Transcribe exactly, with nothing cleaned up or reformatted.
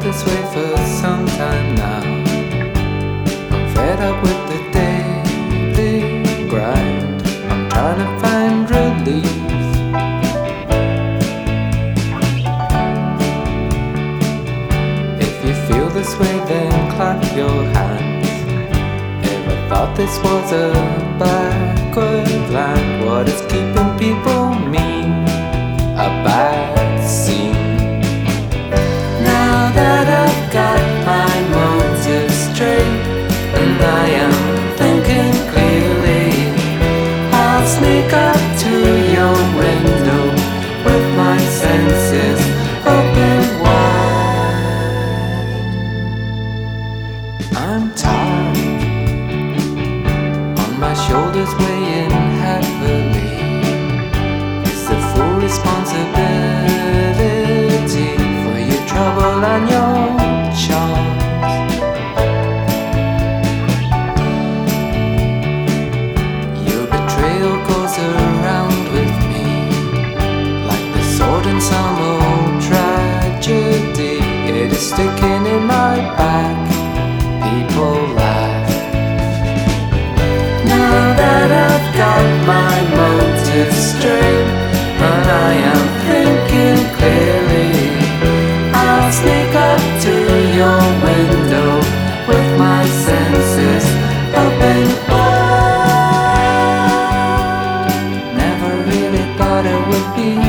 this way for some time now. I'm fed up with the daily grind. I'm trying to find relief. If you feel this way, then clap your hands. Ever thought this was a backward land? What is keeping people mean? A bad scene. Now that I've got my motives straight and I am thinking clearly, I'll sneak up to your window with my senses open wide. I'm tired, on my shoulders weighing heavily. It's the full responsibility for your trouble and your charms. Your betrayal goes around with me like the sword in some old tragedy. It is sticking in my back. People laugh. Now that I've got my motives straight and I am thinking clearly, I'll sneak up to your window with my senses open wide. Never really thought it would be